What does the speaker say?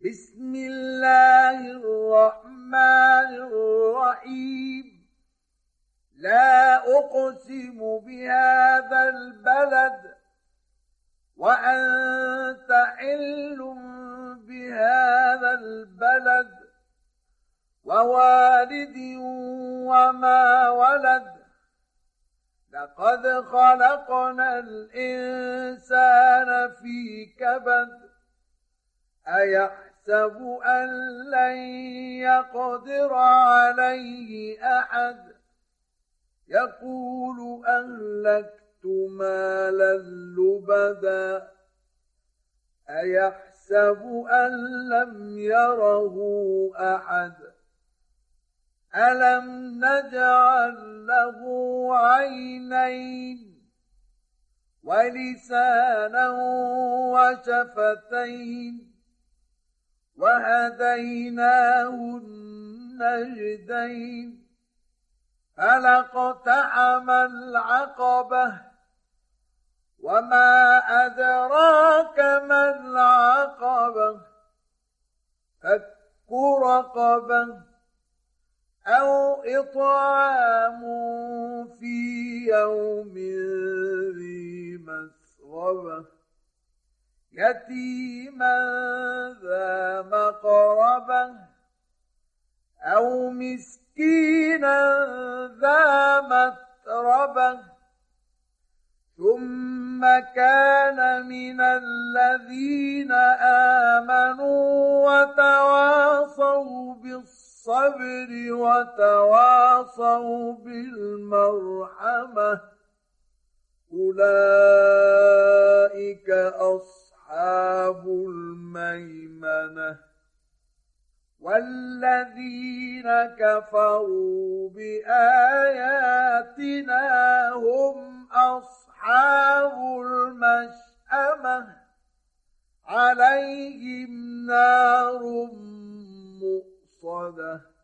بسم الله الرحمن الرحيم. لا أقسم بهذا البلد وأنت حل بهذا البلد ووالد وما ولد. لقد خلقنا الإنسان في كبد. أيحسب أن لن يقدر عليه أحد. يقول أهلكت مالا لبدا. أيحسب أن لم يره أحد. ألم نجعل له عينين ولسانا وشفتين وهديناه النجدين. فلاقتحم العقبة وما أدراك ما العقبة. فك رقبة أو إطعام في يوم ذي مسغبة يتيما ذا مقربة أو مسكينا ذا متربة. ثم كان من الذين آمنوا وتواصوا بالصبر وتواصوا بالمرحمة. أولئك أصحاب الميمنة. والذين كفروا بآياتنا هم أصحاب المشأمة. عليهم نار مؤصدة.